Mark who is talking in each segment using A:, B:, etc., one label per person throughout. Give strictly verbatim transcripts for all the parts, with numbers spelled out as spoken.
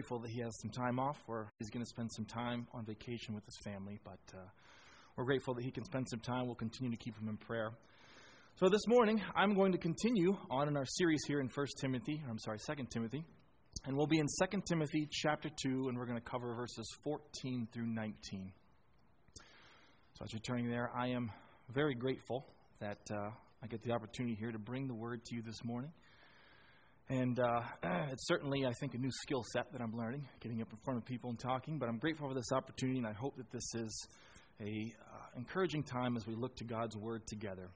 A: grateful that he has some time off, where he's going to spend some time on vacation with his family. But uh, we're grateful that he can spend some time. We'll continue to keep him in prayer. So this morning, I'm going to continue on in our series here in First Timothy, or I'm sorry, Second Timothy. And we'll be in Second Timothy chapter two, and we're going to cover verses fourteen through nineteen. So as you're turning there, I am very grateful that uh, I get the opportunity here to bring the word to you this morning. And uh, it's certainly, I think, a new skill set that I'm learning, getting up in front of people and talking. But I'm grateful for this opportunity, and I hope that this is a uh, encouraging time as we look to God's word together.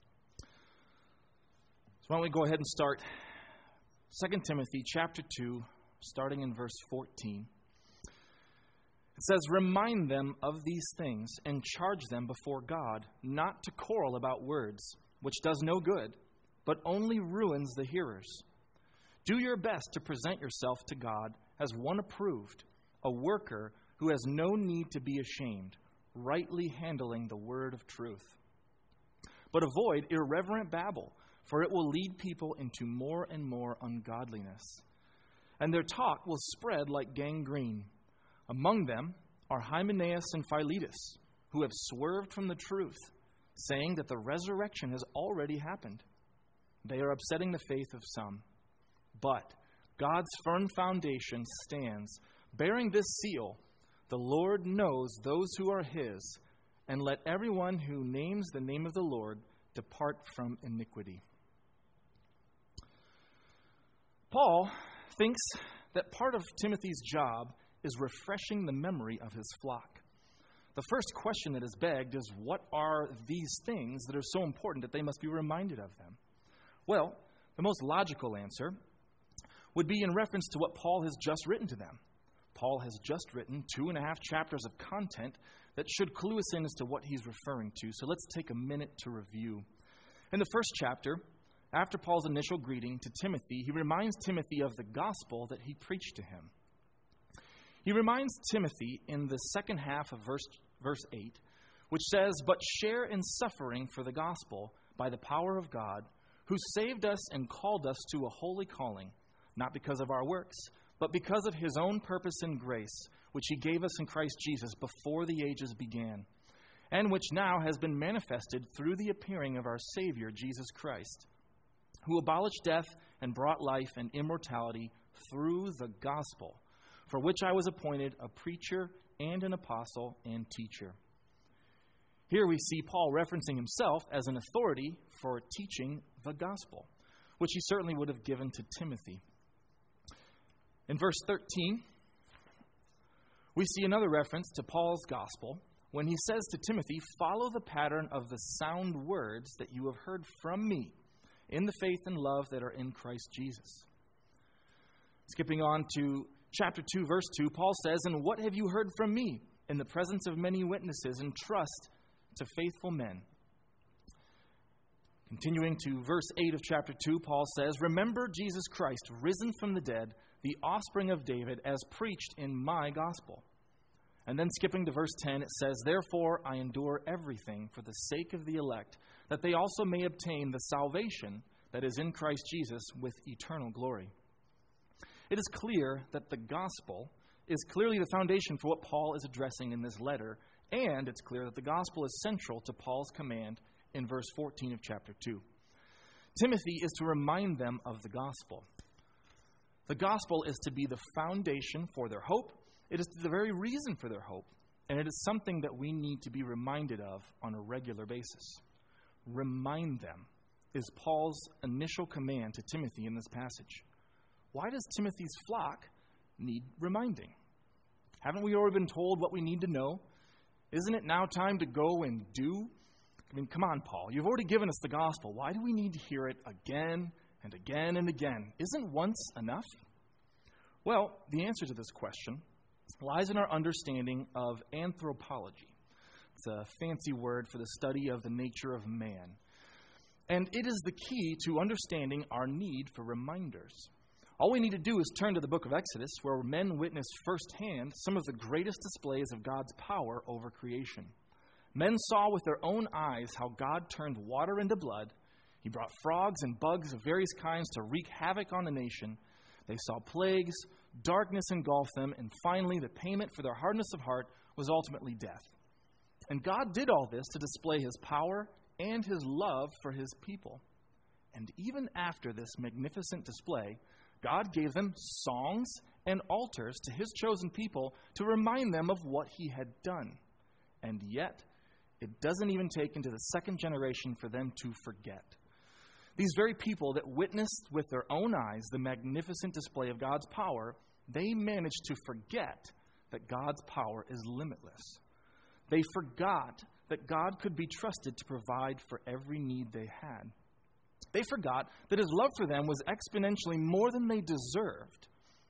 A: So why don't we go ahead and start Second Timothy chapter two, starting in verse fourteen. It says, "Remind them of these things and charge them before God not to quarrel about words, which does no good, but only ruins the hearers. Do your best to present yourself to God as one approved, a worker who has no need to be ashamed, rightly handling the word of truth. But avoid irreverent babble, for it will lead people into more and more ungodliness. And their talk will spread like gangrene. Among them are Hymenaeus and Philetus, who have swerved from the truth, saying that the resurrection has already happened. They are upsetting the faith of some. But God's firm foundation stands, bearing this seal: the Lord knows those who are his, and let everyone who names the name of the Lord depart from iniquity." Paul thinks that part of Timothy's job is refreshing the memory of his flock. The first question that is begged is, what are these things that are so important that they must be reminded of them? Well, the most logical answer would be in reference to what Paul has just written to them. Paul has just written two and a half chapters of content that should clue us in as to what he's referring to. So let's take a minute to review. In the first chapter, after Paul's initial greeting to Timothy, he reminds Timothy of the gospel that he preached to him. He reminds Timothy in the second half of verse, verse eight, which says, "But share in suffering for the gospel by the power of God, who saved us and called us to a holy calling, not because of our works, but because of his own purpose and grace, which he gave us in Christ Jesus before the ages began, and which now has been manifested through the appearing of our Savior, Jesus Christ, who abolished death and brought life and immortality through the gospel, for which I was appointed a preacher and an apostle and teacher." Here we see Paul referencing himself as an authority for teaching the gospel, which he certainly would have given to Timothy. In verse thirteen, we see another reference to Paul's gospel when he says to Timothy, "Follow the pattern of the sound words that you have heard from me in the faith and love that are in Christ Jesus." Skipping on to chapter two, verse two, Paul says, "And what have you heard from me in the presence of many witnesses, and trust to faithful men?" Continuing to verse eight of chapter two, Paul says, "Remember Jesus Christ, risen from the dead, the offspring of David, as preached in my gospel." And then skipping to verse ten, it says, "Therefore I endure everything for the sake of the elect, that they also may obtain the salvation that is in Christ Jesus with eternal glory." It is clear that the gospel is clearly the foundation for what Paul is addressing in this letter, and it's clear that the gospel is central to Paul's command in verse fourteen of chapter two. Timothy is to remind them of the gospel. The gospel is to be the foundation for their hope. It is the very reason for their hope, and it is something that we need to be reminded of on a regular basis. Remind them is Paul's initial command to Timothy in this passage. Why does Timothy's flock need reminding? Haven't we already been told what we need to know? Isn't it now time to go and do? I mean, come on, Paul. You've already given us the gospel. Why do we need to hear it again and again and again? Isn't once enough? Well, the answer to this question lies in our understanding of anthropology. It's a fancy word for the study of the nature of man. And it is the key to understanding our need for reminders. All we need to do is turn to the book of Exodus, where men witnessed firsthand some of the greatest displays of God's power over creation. Men saw with their own eyes how God turned water into blood. He brought frogs and bugs of various kinds to wreak havoc on the nation. They saw plagues, darkness engulfed them, and finally the payment for their hardness of heart was ultimately death. And God did all this to display his power and his love for his people. And even after this magnificent display, God gave them songs and altars to his chosen people to remind them of what he had done. And yet, it doesn't even take into the second generation for them to forget. These very people that witnessed with their own eyes the magnificent display of God's power, they managed to forget that God's power is limitless. They forgot that God could be trusted to provide for every need they had. They forgot that his love for them was exponentially more than they deserved.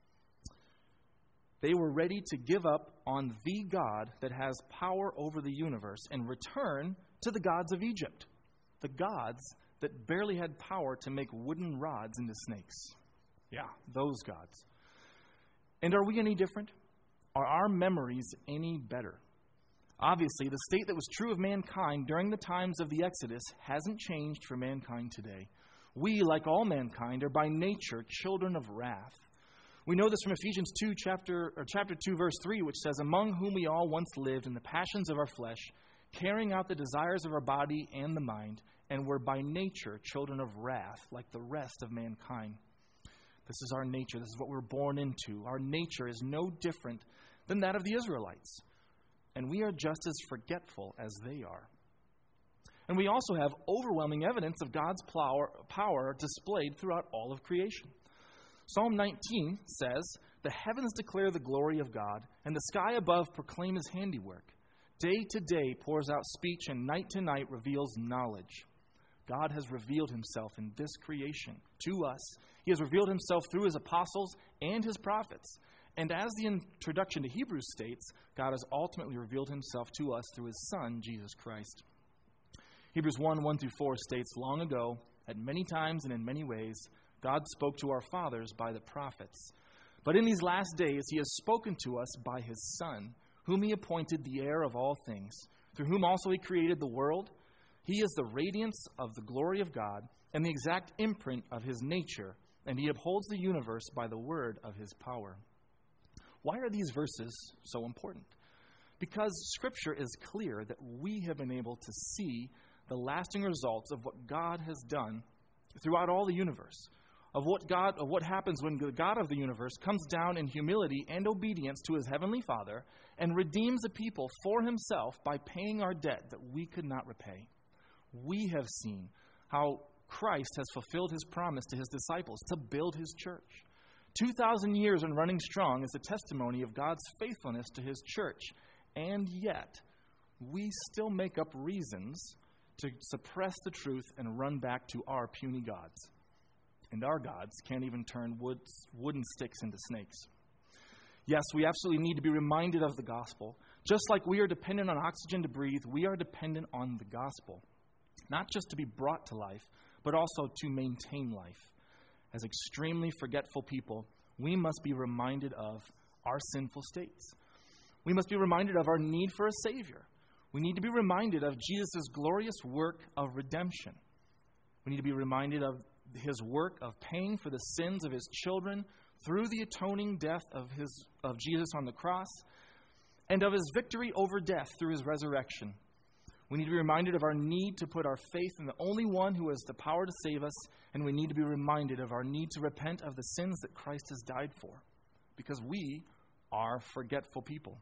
A: They were ready to give up on the God that has power over the universe and return to the gods of Egypt, the gods that barely had power to make wooden rods into snakes. Yeah, those gods. And are we any different? Are our memories any better? Obviously, the state that was true of mankind during the times of the Exodus hasn't changed for mankind today. We, like all mankind, are by nature children of wrath. We know this from Ephesians two, chapter, or chapter two, verse three, which says, "Among whom we all once lived in the passions of our flesh, carrying out the desires of our body and the mind, and were by nature children of wrath, like the rest of mankind." This is our nature. This is what we're born into. Our nature is no different than that of the Israelites. And we are just as forgetful as they are. And we also have overwhelming evidence of God's power, power displayed throughout all of creation. Psalm nineteen says, "The heavens declare the glory of God, and the sky above proclaim his handiwork. Day to day pours out speech, and night to night reveals knowledge." God has revealed himself in this creation to us. He has revealed himself through his apostles and his prophets. And as the introduction to Hebrews states, God has ultimately revealed himself to us through his Son, Jesus Christ. Hebrews one, one through four states, "Long ago, at many times and in many ways, God spoke to our fathers by the prophets. But in these last days, he has spoken to us by his Son, whom he appointed the heir of all things, through whom also he created the world. He is the radiance of the glory of God and the exact imprint of his nature, and he upholds the universe by the word of his power." Why are these verses so important? Because Scripture is clear that we have been able to see the lasting results of what God has done throughout all the universe, of what God, of what happens when the God of the universe comes down in humility and obedience to his heavenly Father and redeems a people for himself by paying our debt that we could not repay. We have seen how Christ has fulfilled his promise to his disciples to build his church. two thousand years and running strong is a testimony of God's faithfulness to his church. And yet, we still make up reasons to suppress the truth and run back to our puny gods. And our gods can't even turn wood, wooden sticks into snakes. Yes, we absolutely need to be reminded of the gospel. Just like we are dependent on oxygen to breathe, we are dependent on the gospel. Not just to be brought to life, but also to maintain life. As extremely forgetful people, we must be reminded of our sinful states. We must be reminded of our need for a Savior. We need to be reminded of Jesus' glorious work of redemption. We need to be reminded of his work of paying for the sins of his children through the atoning death of, his, of Jesus on the cross, and of his victory over death through his resurrection. We need to be reminded of our need to put our faith in the only one who has the power to save us, and we need to be reminded of our need to repent of the sins that Christ has died for, because we are forgetful people.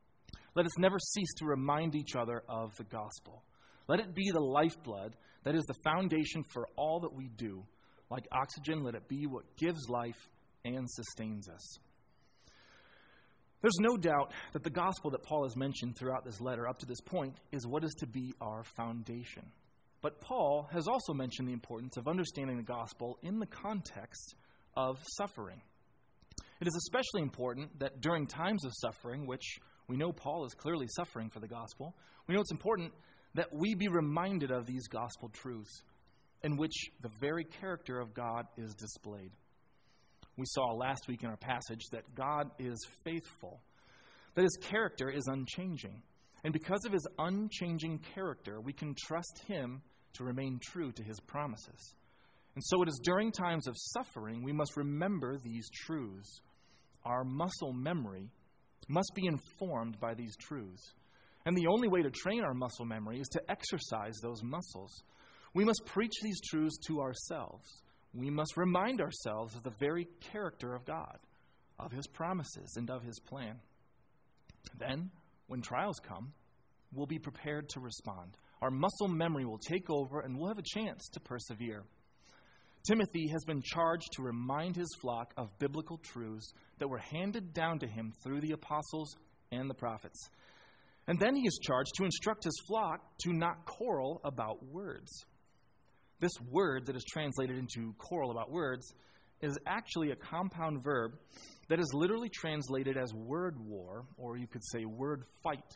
A: Let us never cease to remind each other of the gospel. Let it be the lifeblood that is the foundation for all that we do. Like oxygen, let it be what gives life and sustains us. There's no doubt that the gospel that Paul has mentioned throughout this letter up to this point is what is to be our foundation. But Paul has also mentioned the importance of understanding the gospel in the context of suffering. It is especially important that during times of suffering, which we know Paul is clearly suffering for the gospel, we know it's important that we be reminded of these gospel truths in which the very character of God is displayed. We saw last week in our passage that God is faithful, that his character is unchanging. And because of his unchanging character, we can trust him to remain true to his promises. And so it is during times of suffering we must remember these truths. our muscle memory, must be informed by these truths. And the only way to train our muscle memory is to exercise those muscles. We must preach these truths to ourselves. We must remind ourselves of the very character of God, of His promises, and of His plan. Then, when trials come, we'll be prepared to respond. Our muscle memory will take over, and we'll have a chance to persevere. Timothy has been charged to remind his flock of biblical truths that were handed down to him through the apostles and the prophets. And then he is charged to instruct his flock to not quarrel about words. This word that is translated into quarrel about words is actually a compound verb that is literally translated as word war, or you could say word fight.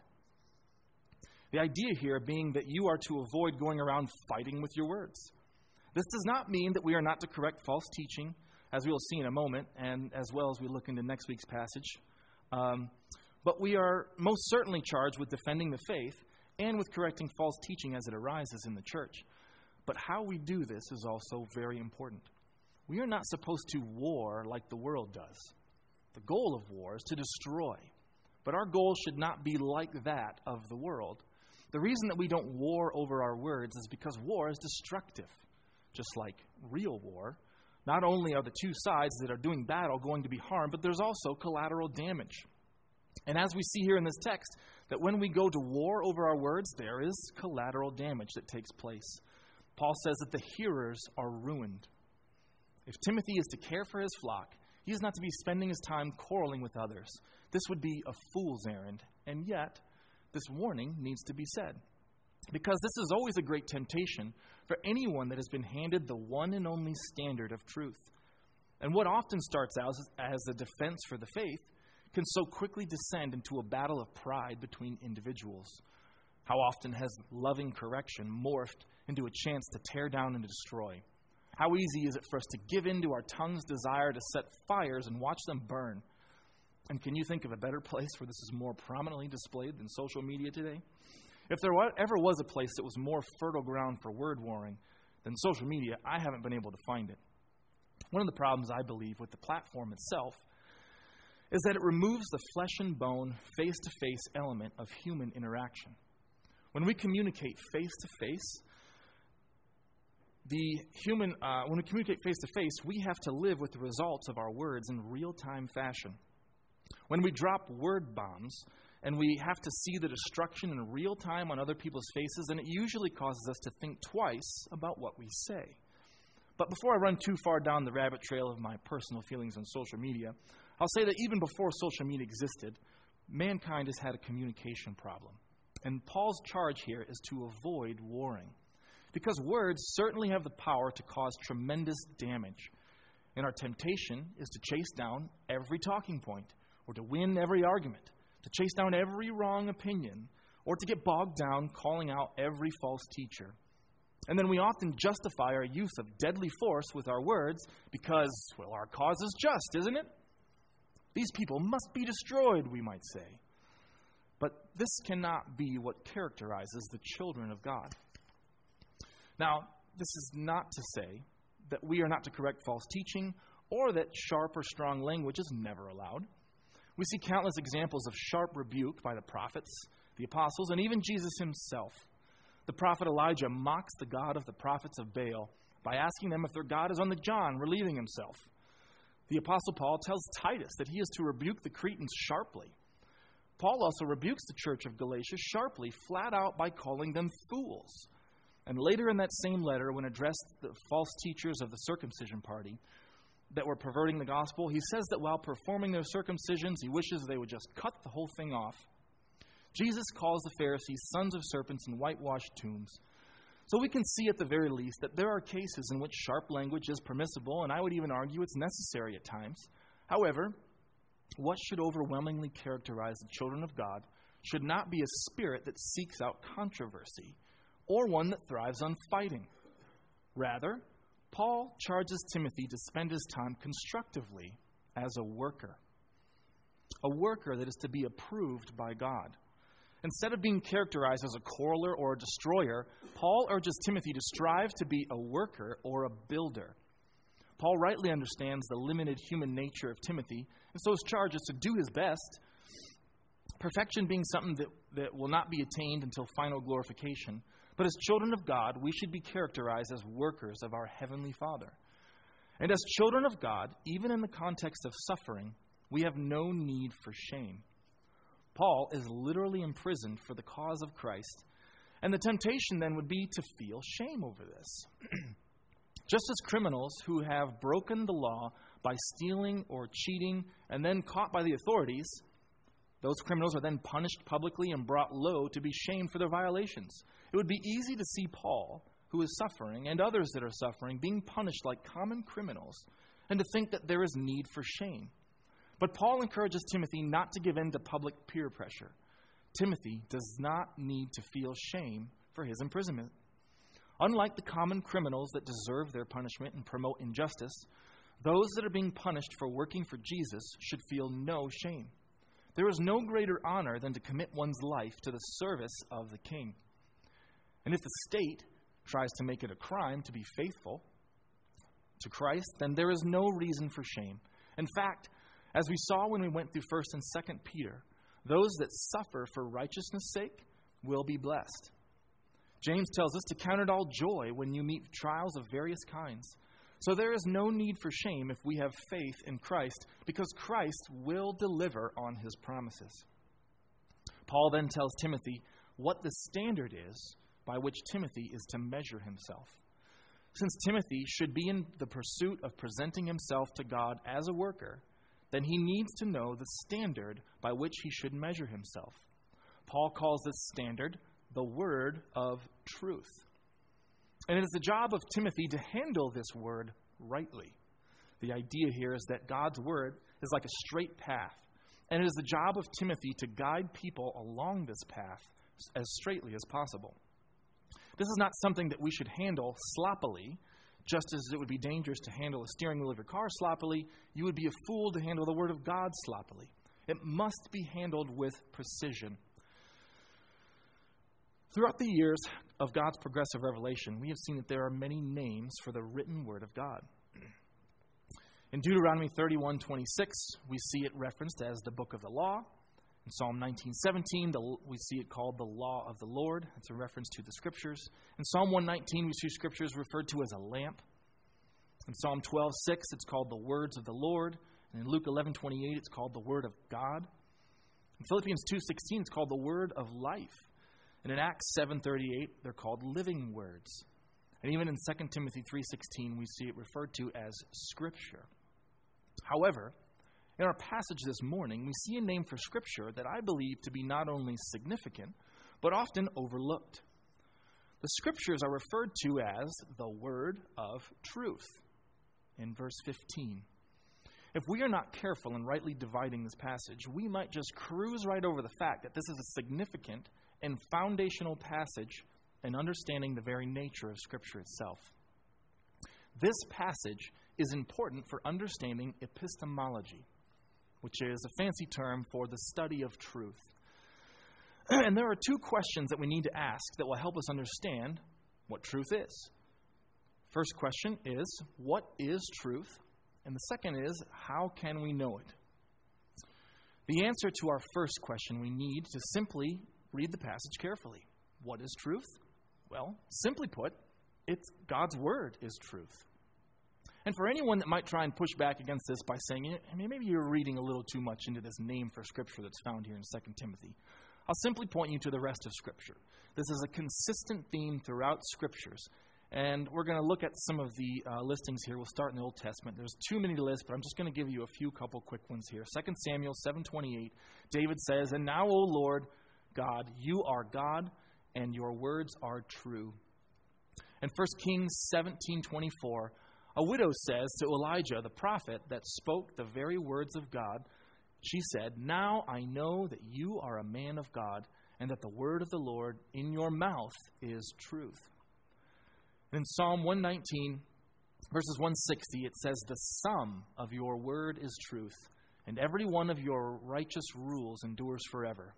A: The idea here being that you are to avoid going around fighting with your words. This does not mean that we are not to correct false teaching, as we will see in a moment, and as well as we look into next week's passage. Um, but we are most certainly charged with defending the faith and with correcting false teaching as it arises in the church. But how we do this is also very important. We are not supposed to war like the world does. The goal of war is to destroy. But our goal should not be like that of the world. The reason that we don't war over our words is because war is destructive. Just like real war, not only are the two sides that are doing battle going to be harmed, but there's also collateral damage. And as we see here in this text, that when we go to war over our words, there is collateral damage that takes place. Paul says that the hearers are ruined. If Timothy is to care for his flock, he is not to be spending his time quarreling with others. This would be a fool's errand, and yet this warning needs to be said. Because this is always a great temptation for anyone that has been handed the one and only standard of truth. And what often starts out as a defense for the faith can so quickly descend into a battle of pride between individuals. How often has loving correction morphed into a chance to tear down and destroy? How easy is it for us to give in to our tongue's desire to set fires and watch them burn? And can you think of a better place where this is more prominently displayed than social media today? If there ever was a place that was more fertile ground for word warring than social media, I haven't been able to find it. One of the problems, I believe, with the platform itself is that it removes the flesh and bone, face-to-face element of human interaction. When we communicate face-to-face, the human, uh, when we communicate face-to-face, we have to live with the results of our words in real-time fashion. When we drop word bombs, and we have to see the destruction in real time on other people's faces, and it usually causes us to think twice about what we say. But before I run too far down the rabbit trail of my personal feelings on social media, I'll say that even before social media existed, mankind has had a communication problem. And Paul's charge here is to avoid warring. Because words certainly have the power to cause tremendous damage. And our temptation is to chase down every talking point, or to win every argument, to chase down every wrong opinion, or to get bogged down calling out every false teacher. And then we often justify our use of deadly force with our words because, well, our cause is just, isn't it? These people must be destroyed, we might say. But this cannot be what characterizes the children of God. Now, this is not to say that we are not to correct false teaching or that sharp or strong language is never allowed. We see countless examples of sharp rebuke by the prophets, the apostles, and even Jesus himself. The prophet Elijah mocks the God of the prophets of Baal by asking them if their God is on the John, relieving himself. The apostle Paul tells Titus that he is to rebuke the Cretans sharply. Paul also rebukes the church of Galatia sharply, flat out by calling them fools. And later in that same letter, when addressed the false teachers of the circumcision party that were perverting the gospel, he says that while performing their circumcisions, he wishes they would just cut the whole thing off. Jesus calls the Pharisees sons of serpents and whitewashed tombs. So we can see at the very least that there are cases in which sharp language is permissible, and I would even argue it's necessary at times. However, what should overwhelmingly characterize the children of God should not be a spirit that seeks out controversy or one that thrives on fighting. Rather, Paul charges Timothy to spend his time constructively as a worker. A worker that is to be approved by God. Instead of being characterized as a quarreler or a destroyer, Paul urges Timothy to strive to be a worker or a builder. Paul rightly understands the limited human nature of Timothy, and so his charge is to do his best, perfection being something that, that will not be attained until final glorification. But as children of God, we should be characterized as workers of our Heavenly Father. And as children of God, even in the context of suffering, we have no need for shame. Paul is literally imprisoned for the cause of Christ, and the temptation then would be to feel shame over this. Just as criminals who have broken the law by stealing or cheating and then caught by the authorities, those criminals are then punished publicly and brought low to be shamed for their violations. It would be easy to see Paul, who is suffering, and others that are suffering, being punished like common criminals, and to think that there is need for shame. But Paul encourages Timothy not to give in to public peer pressure. Timothy does not need to feel shame for his imprisonment. Unlike the common criminals that deserve their punishment and promote injustice, those that are being punished for working for Jesus should feel no shame. There is no greater honor than to commit one's life to the service of the King. And if the state tries to make it a crime to be faithful to Christ, then there is no reason for shame. In fact, as we saw when we went through First and Second Peter, those that suffer for righteousness' sake will be blessed. James tells us to count it all joy when you meet trials of various kinds. So there is no need for shame if we have faith in Christ, because Christ will deliver on his promises. Paul then tells Timothy what the standard is by which Timothy is to measure himself. Since Timothy should be in the pursuit of presenting himself to God as a worker, then he needs to know the standard by which he should measure himself. Paul calls this standard the word of truth. And it is the job of Timothy to handle this word rightly. The idea here is that God's word is like a straight path, and it is the job of Timothy to guide people along this path as straightly as possible. This is not something that we should handle sloppily, just as it would be dangerous to handle a steering wheel of your car sloppily. You would be a fool to handle the word of God sloppily. It must be handled with precision. Throughout the years of God's progressive revelation, we have seen that there are many names for the written word of God. In Deuteronomy thirty-one twenty-six, we see it referenced as the book of the law. In Psalm nineteen seventeen, the, we see it called the law of the Lord. It's a reference to the scriptures. In Psalm one nineteen, we see scriptures referred to as a lamp. In Psalm twelve six, it's called the words of the Lord. And in Luke eleven twenty-eight, it's called the word of God. In Philippians two sixteen, it's called the word of life. And in Acts seven thirty-eight, they're called living words. And even in Second Timothy three sixteen, we see it referred to as Scripture. However, in our passage this morning, we see a name for Scripture that I believe to be not only significant, but often overlooked. The Scriptures are referred to as the word of truth in verse fifteen. If we are not careful in rightly dividing this passage, we might just cruise right over the fact that this is a significant and foundational passage in understanding the very nature of Scripture itself. This passage is important for understanding epistemology, which is a fancy term for the study of truth. And there are two questions that we need to ask that will help us understand what truth is. First question is, what is truth? And the second is, how can we know it? The answer to our first question, we need to simply read the passage carefully. What is truth? Well, simply put, it's God's word is truth. And for anyone that might try and push back against this by saying, maybe you're reading a little too much into this name for Scripture that's found here in Second Timothy, I'll simply point you to the rest of Scripture. This is a consistent theme throughout Scriptures. And we're going to look at some of the uh, listings here. We'll start in the Old Testament. There's too many to list, but I'm just going to give you a few couple quick ones here. Second Samuel seven twenty-eight, David says, "And now, O Lord God, you are God, and your words are true." And First Kings seventeen twenty-four, a widow says to Elijah, the prophet, that spoke the very words of God, she said, "Now I know that you are a man of God, and that the word of the Lord in your mouth is truth." In Psalm one nineteen, verses one sixty, it says, "The sum of your word is truth, and every one of your righteous rules endures forever."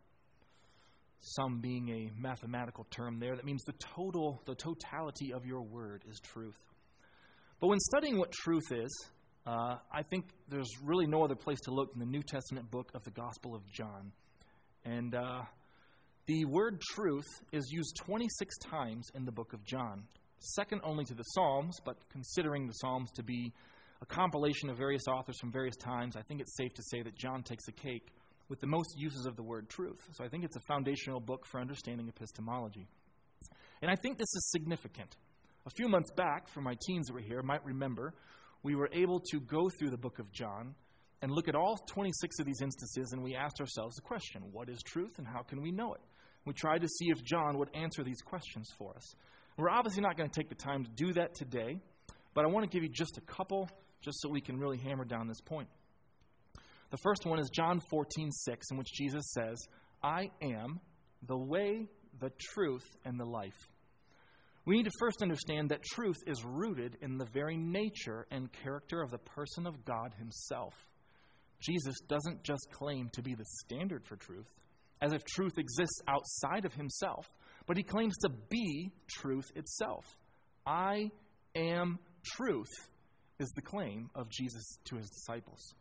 A: Sum being a mathematical term there that means the total, the totality of your word is truth. But when studying what truth is, uh, I think there's really no other place to look than the New Testament book of the Gospel of John. And uh, the word truth is used twenty-six times in the book of John, second only to the Psalms, but considering the Psalms to be a compilation of various authors from various times, I think it's safe to say that John takes the cake with the most uses of the word truth. So I think it's a foundational book for understanding epistemology. And I think this is significant. A few months back, for my teens that were here, might remember, we were able to go through the book of John and look at all twenty-six of these instances, and we asked ourselves the question, what is truth and how can we know it? We tried to see if John would answer these questions for us. We're obviously not going to take the time to do that today, but I want to give you just a couple, just so we can really hammer down this point. The first one is John fourteen six, in which Jesus says, I am the way, the truth, and the life. We need to first understand that truth is rooted in the very nature and character of the person of God himself. Jesus doesn't just claim to be the standard for truth, as if truth exists outside of himself, but he claims to be truth itself. I am truth is the claim of Jesus to his disciples.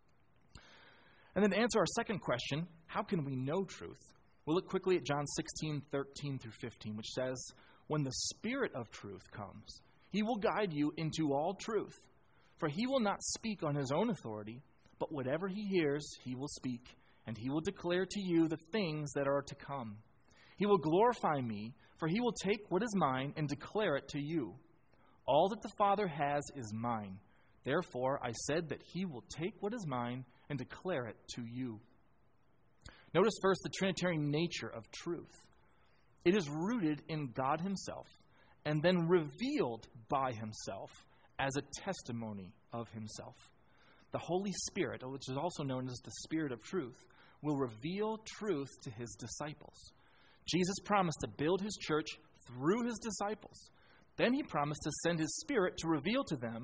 A: And then to answer our second question, how can we know truth? We'll look quickly at John sixteen, thirteen through fifteen, which says, when the Spirit of truth comes, he will guide you into all truth. For he will not speak on his own authority, but whatever he hears, he will speak, and he will declare to you the things that are to come. He will glorify me, for he will take what is mine and declare it to you. All that the Father has is mine. Therefore, I said that he will take what is mine and declare it to you. Notice first the Trinitarian nature of truth. It is rooted in God himself and then revealed by himself as a testimony of himself. The Holy Spirit, which is also known as the Spirit of truth, will reveal truth to his disciples. Jesus promised to build his church through his disciples. Then he promised to send his Spirit to reveal to them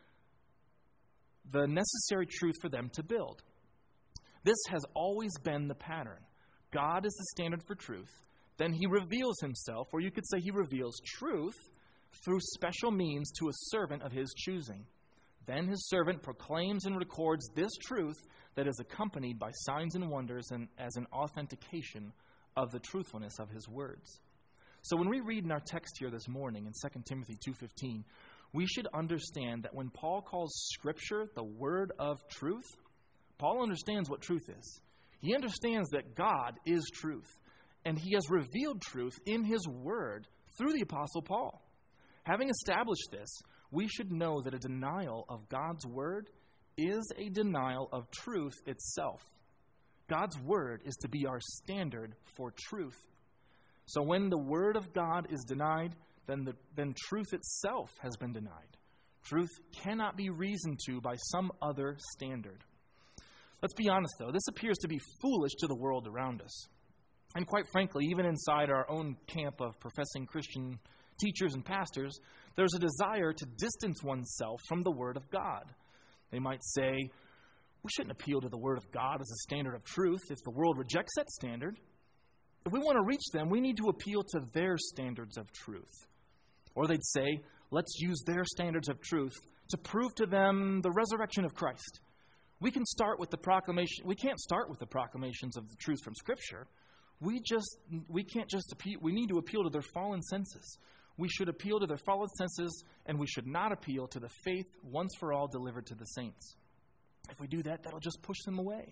A: the necessary truth for them to build. This has always been the pattern. God is the standard for truth. Then he reveals himself, or you could say he reveals truth, through special means to a servant of his choosing. Then his servant proclaims and records this truth that is accompanied by signs and wonders and as an authentication of the truthfulness of his words. So when we read in our text here this morning in Second Timothy two fifteen, we should understand that when Paul calls Scripture the word of truth, Paul understands what truth is. He understands that God is truth, and he has revealed truth in his word through the Apostle Paul. Having established this, we should know that a denial of God's word is a denial of truth itself. God's word is to be our standard for truth. So when the word of God is denied, then, the, then truth itself has been denied. Truth cannot be reasoned to by some other standard. Let's be honest, though. This appears to be foolish to the world around us. And quite frankly, even inside our own camp of professing Christian teachers and pastors, there's a desire to distance oneself from the Word of God. They might say, we shouldn't appeal to the Word of God as a standard of truth if the world rejects that standard. If we want to reach them, we need to appeal to their standards of truth. Or they'd say, let's use their standards of truth to prove to them the resurrection of Christ. We can start with the proclamation. We can't start with the proclamations of the truth from Scripture. We just we can't just appeal. We need to appeal to their fallen senses. We should appeal to their fallen senses, and we should not appeal to the faith once for all delivered to the saints. If we do that, that'll just push them away.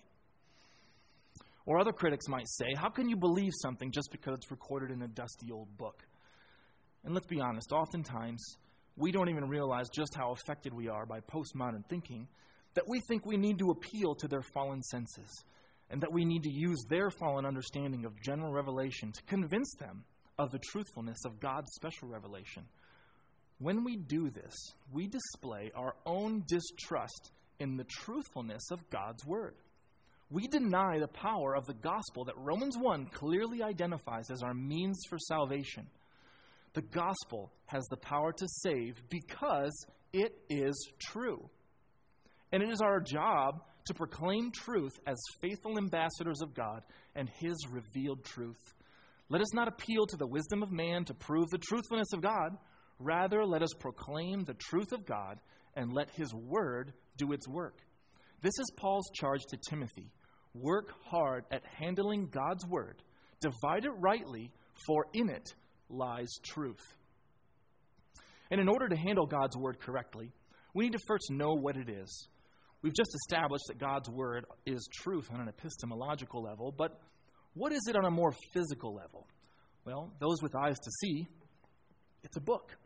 A: Or other critics might say, how can you believe something just because it's recorded in a dusty old book? And let's be honest, oftentimes we don't even realize just how affected we are by postmodern thinking, that we think we need to appeal to their fallen senses, and that we need to use their fallen understanding of general revelation to convince them of the truthfulness of God's special revelation. When we do this, we display our own distrust in the truthfulness of God's word. We deny the power of the gospel that Romans one clearly identifies as our means for salvation. The gospel has the power to save because it is true. And it is our job to proclaim truth as faithful ambassadors of God and his revealed truth. Let us not appeal to the wisdom of man to prove the truthfulness of God. Rather, let us proclaim the truth of God and let his word do its work. This is Paul's charge to Timothy. Work hard at handling God's word. Divide it rightly, for in it lies truth. And in order to handle God's word correctly, we need to first know what it is. We've just established that God's word is truth on an epistemological level, but what is it on a more physical level? Well, those with eyes to see, it's a book.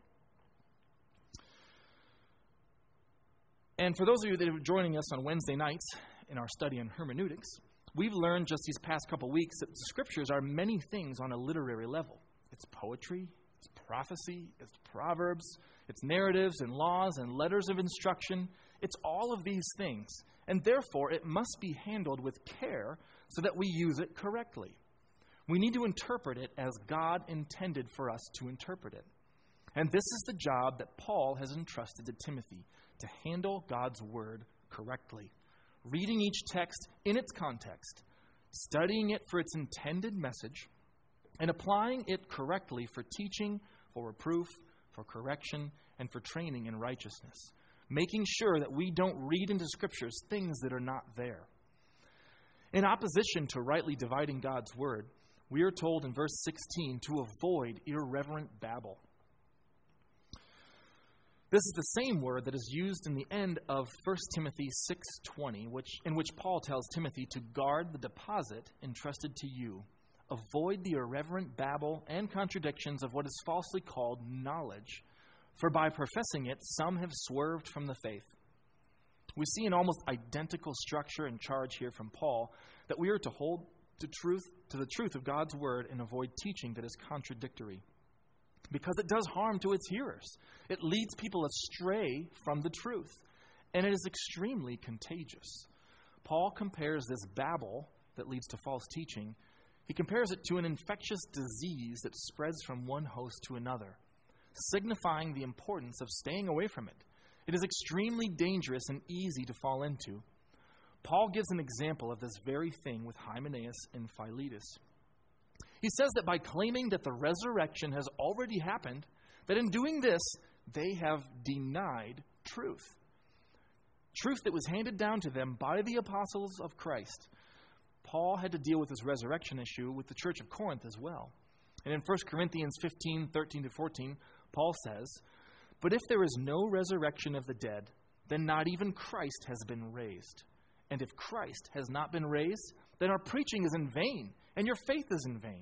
A: And for those of you that are joining us on Wednesday nights in our study on hermeneutics, we've learned just these past couple weeks that the scriptures are many things on a literary level. It's poetry, it's prophecy, it's proverbs, it's narratives and laws and letters of instruction. It's all of these things. And therefore, it must be handled with care so that we use it correctly. We need to interpret it as God intended for us to interpret it. And this is the job that Paul has entrusted to Timothy, to handle God's word correctly. Reading each text in its context, studying it for its intended message, and applying it correctly for teaching, for reproof, for correction, and for training in righteousness. Making sure that we don't read into scriptures things that are not there. In opposition to rightly dividing God's word, we are told in verse sixteen to avoid irreverent babble. This is the same word that is used in the end of First Timothy six twenty, which, in which Paul tells Timothy to guard the deposit entrusted to you. Avoid the irreverent babble and contradictions of what is falsely called knowledge, for by professing it, some have swerved from the faith. We see an almost identical structure and charge here from Paul that we are to hold to truth to the truth of God's word and avoid teaching that is contradictory, because it does harm to its hearers. It leads people astray from the truth, and it is extremely contagious. Paul compares this babble that leads to false teaching, he compares it to an infectious disease that spreads from one host to another, signifying the importance of staying away from it. It is extremely dangerous and easy to fall into. Paul gives an example of this very thing with Hymenaeus and Philetus. He says that by claiming that the resurrection has already happened, that in doing this, they have denied truth. Truth that was handed down to them by the apostles of Christ. Paul had to deal with this resurrection issue with the church of Corinth as well. And in First Corinthians fifteen, thirteen to fourteen, Paul says, "But if there is no resurrection of the dead, then not even Christ has been raised. And if Christ has not been raised, then our preaching is in vain, and your faith is in vain."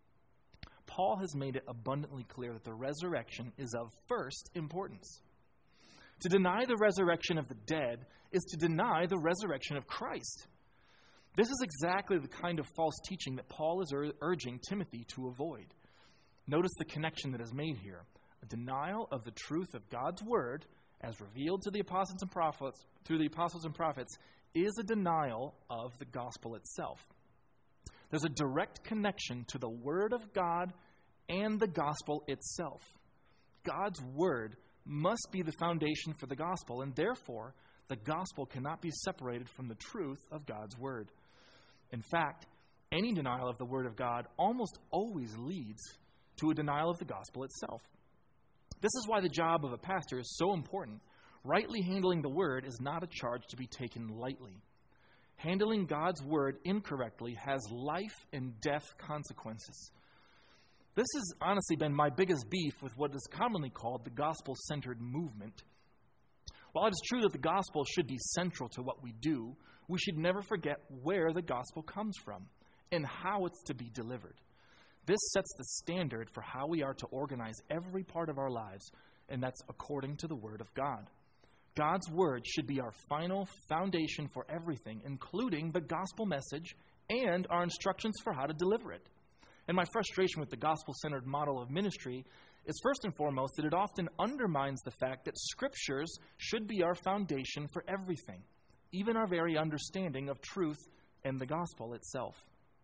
A: Paul has made it abundantly clear that the resurrection is of first importance. To deny the resurrection of the dead is to deny the resurrection of Christ. This is exactly the kind of false teaching that Paul is ur- urging Timothy to avoid. Notice the connection that is made here. A denial of the truth of God's word, as revealed to the apostles and prophets through the apostles and prophets, is a denial of the gospel itself. There's a direct connection to the word of God and the gospel itself. God's word must be the foundation for the gospel, and therefore, the gospel cannot be separated from the truth of God's word. In fact, any denial of the word of God almost always leads to a denial of the gospel itself. This is why the job of a pastor is so important. Rightly handling the word is not a charge to be taken lightly. Handling God's word incorrectly has life and death consequences. This has honestly been my biggest beef with what is commonly called the gospel-centered movement. While it is true that the gospel should be central to what we do, we should never forget where the gospel comes from and how it's to be delivered. This sets the standard for how we are to organize every part of our lives, and that's according to the word of God. God's word should be our final foundation for everything, including the gospel message and our instructions for how to deliver it. And my frustration with the gospel-centered model of ministry is first and foremost that it often undermines the fact that scriptures should be our foundation for everything, even our very understanding of truth and the gospel itself.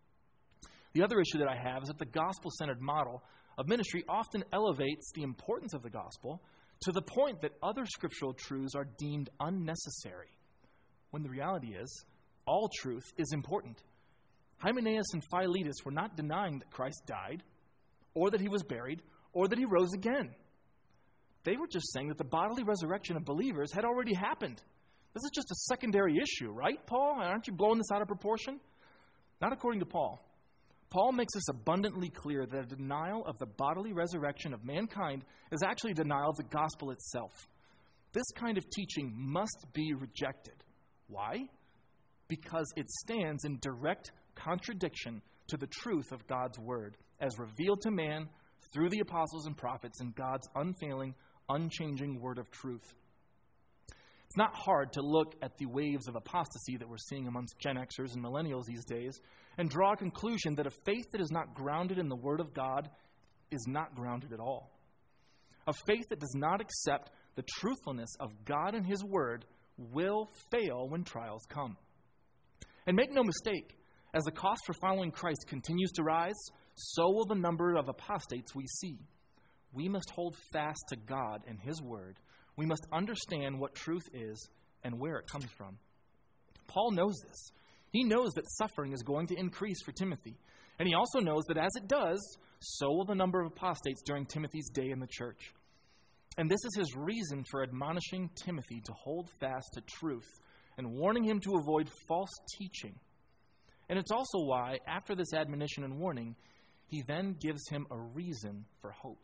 A: The other issue that I have is that the gospel-centered model of ministry often elevates the importance of the gospel to the point that other scriptural truths are deemed unnecessary, when the reality is, all truth is important. Hymenaeus and Philetus were not denying that Christ died, or that he was buried, or that he rose again. they were just saying that the bodily resurrection of believers had already happened. This is just a secondary issue, right, Paul? Aren't you blowing this out of proportion? Not according to Paul. Paul makes this abundantly clear that a denial of the bodily resurrection of mankind is actually a denial of the gospel itself. This kind of teaching must be rejected. Why? Because it stands in direct contradiction to the truth of God's word, as revealed to man through the apostles and prophets in God's unfailing, unchanging word of truth. It's not hard to look at the waves of apostasy that we're seeing amongst Gen Xers and millennials these days and draw a conclusion that a faith that is not grounded in the Word of God is not grounded at all. A faith that does not accept the truthfulness of God and His Word will fail when trials come. And make no mistake, as the cost for following Christ continues to rise, so will the number of apostates we see. We must hold fast to God and His Word. We must understand what truth is and where it comes from. Paul knows this. He knows that suffering is going to increase for Timothy. And he also knows that as it does, so will the number of apostates during Timothy's day in the church. And this is his reason for admonishing Timothy to hold fast to truth and warning him to avoid false teaching. And it's also why, after this admonition and warning, he then gives him a reason for hope.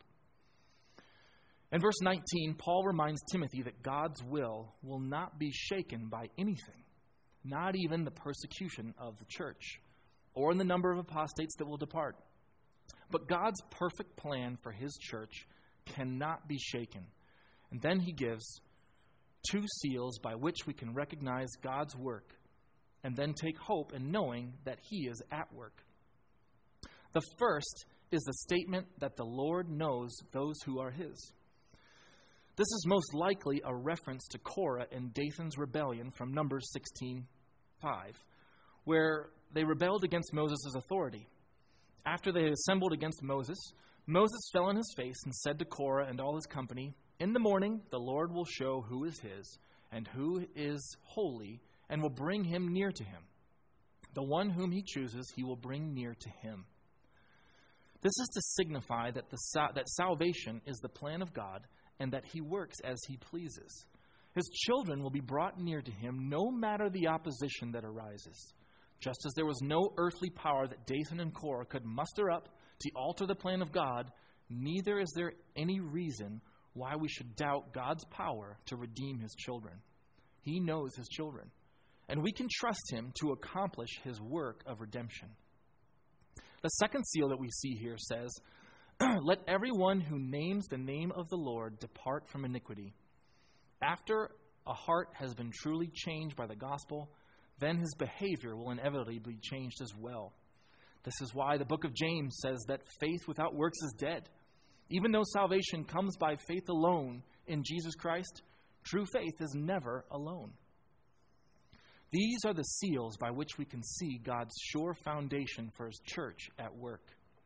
A: In verse nineteen, Paul reminds Timothy that God's will will not be shaken by anything, not even the persecution of the church, or in the number of apostates that will depart. But God's perfect plan for His church cannot be shaken. And then he gives two seals by which we can recognize God's work and then take hope in knowing that He is at work. The first is the statement that the Lord knows those who are His. This is most likely a reference to Korah and Dathan's rebellion from Numbers sixteen five, where they rebelled against Moses' authority. After they assembled against Moses, Moses fell on his face and said to Korah and all his company, "In the morning the Lord will show who is His and who is holy, and will bring him near to Him. The one whom He chooses He will bring near to Him." This is to signify that, the, that salvation is the plan of God and that He works as He pleases. His children will be brought near to Him no matter the opposition that arises. Just as there was no earthly power that Dathan and Korah could muster up to alter the plan of God, neither is there any reason why we should doubt God's power to redeem His children. He knows His children, and we can trust Him to accomplish His work of redemption. The second seal that we see here says, "Let everyone who names the name of the Lord depart from iniquity." After a heart has been truly changed by the gospel, then his behavior will inevitably be changed as well. This is why the book of James says that faith without works is dead. Even though salvation comes by faith alone in Jesus Christ, true faith is never alone. These are the seals by which we can see God's sure foundation for His church at work.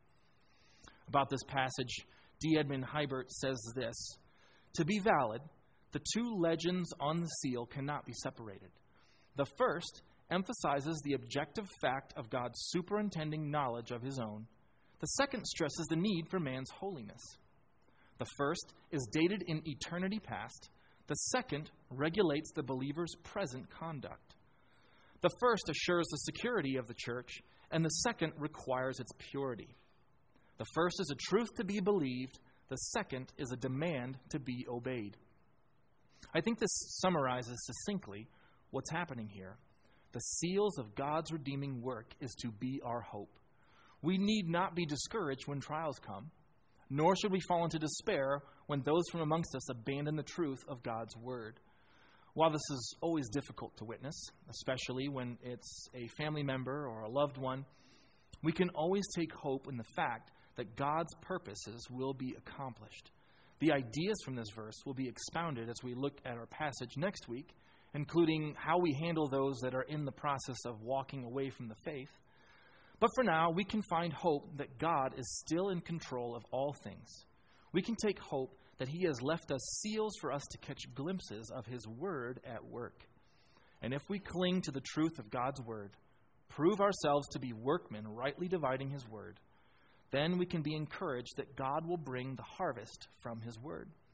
A: About this passage, D. Edmund Hiebert says this: "To be valid, the two legends on the seal cannot be separated. The first emphasizes the objective fact of God's superintending knowledge of His own. The second stresses the need for man's holiness. The first is dated in eternity past. The second regulates the believer's present conduct. The first assures the security of the church, and the second requires its purity. The first is a truth to be believed. The second is a demand to be obeyed." I think this summarizes succinctly what's happening here. The seals of God's redeeming work is to be our hope. We need not be discouraged when trials come, nor should we fall into despair when those from amongst us abandon the truth of God's word. While this is always difficult to witness, especially when it's a family member or a loved one, we can always take hope in the fact that God's purposes will be accomplished. The ideas from this verse will be expounded as we look at our passage next week, including how we handle those that are in the process of walking away from the faith. But for now, we can find hope that God is still in control of all things. We can take hope that He has left us seals for us to catch glimpses of His word at work. And if we cling to the truth of God's word, prove ourselves to be workmen rightly dividing His word, then we can be encouraged that God will bring the harvest from His word.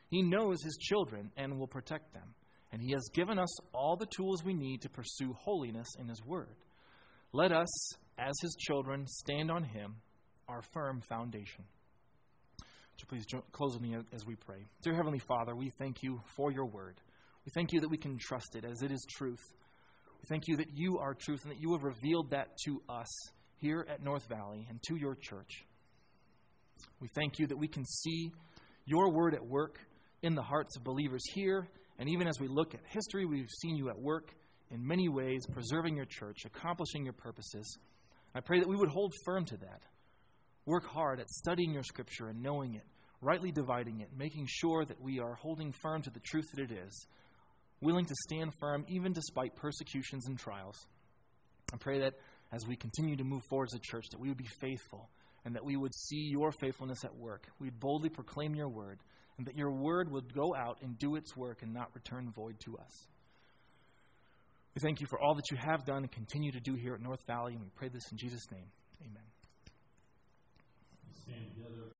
A: He knows his children and will protect them. And he has given us all the tools we need to pursue holiness in his word. Let us, as his children, stand on him, our firm foundation. Would you please jo- close with me as we pray. Dear Heavenly Father, we thank you for your word. We thank you that we can trust it as it is truth. We thank you that you are truth and that you have revealed that to us here at North Valley and to your church. We thank you that we can see your word at work in the hearts of believers here. And even as we look at history, we've seen you at work in many ways, preserving your church, accomplishing your purposes. I pray that we would hold firm to that. Work hard at studying your scripture and knowing it, rightly dividing it, making sure that we are holding firm to the truth that it is, willing to stand firm even despite persecutions and trials. I pray that as we continue to move forward as a church, that we would be faithful and that we would see your faithfulness at work. We'd boldly proclaim your word, and that your word would go out and do its work and not return void to us. We thank you for all that you have done and continue to do here at North Valley, and we pray this in Jesus' name. Amen.